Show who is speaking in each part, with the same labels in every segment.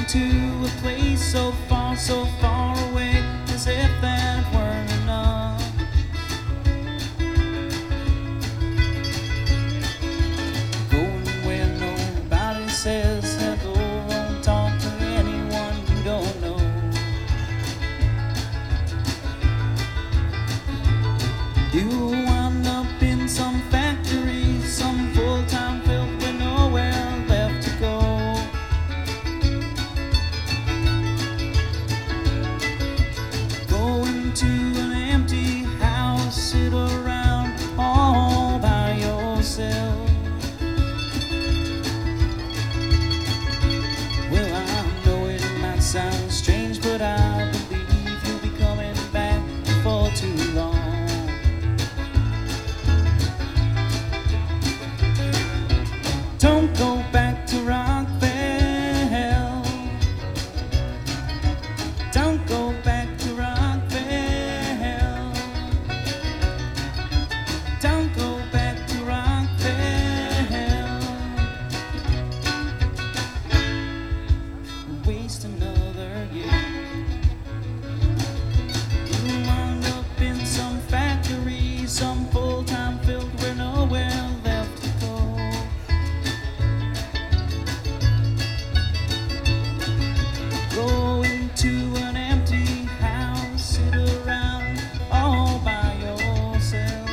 Speaker 1: to a place so far away, as if that weren't enough. Going where nobody says hello, don't talk to anyone you don't know. You wound up in some factory, some full-time filth with nowhere left to go. Going to an empty house, sit around all by yourself. Well, I know it might sound strange, but I believe you'll be coming back before too long. Don't go back to Rockville. Don't go back to Rockville. Don't go back to Rockville. Waste another year. You wound up in some factory, some full-time field where nowhere left to go. Going to an empty house, sit around all by yourself.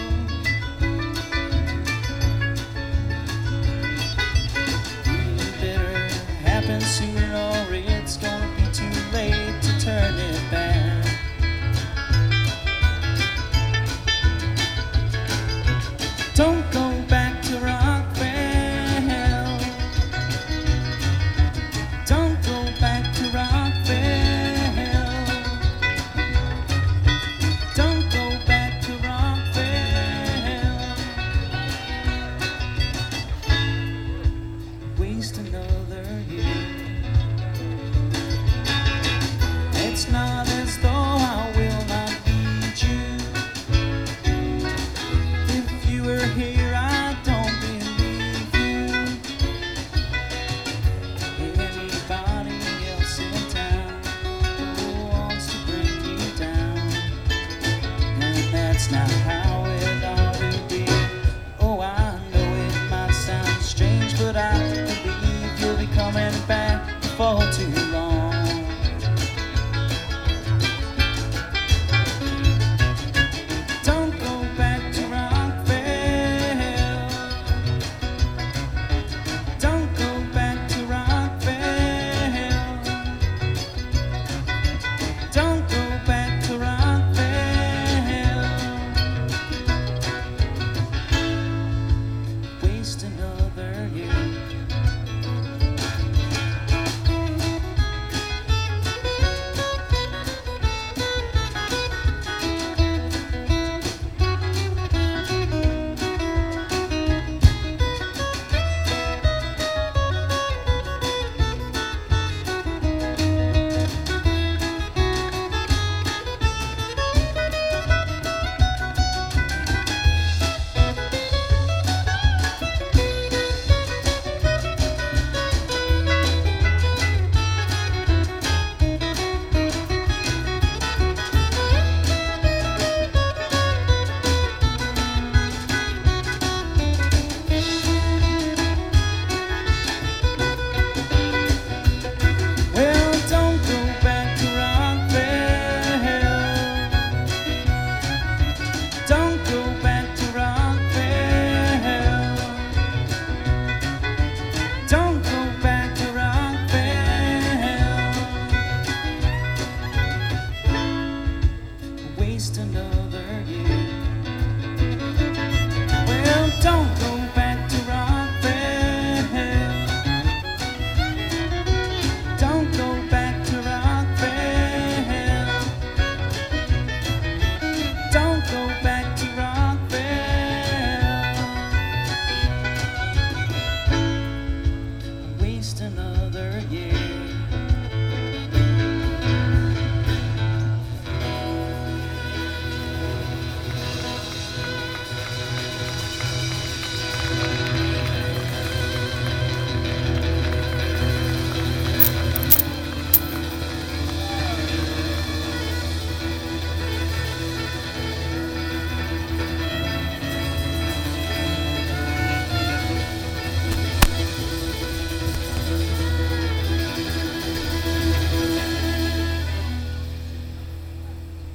Speaker 1: You better happen soon, or it's gonna be too late to turn it back. Don't go back to Rockville. Don't go back to Rockville. Don't go back to Rockville. Waste another year. It's not as though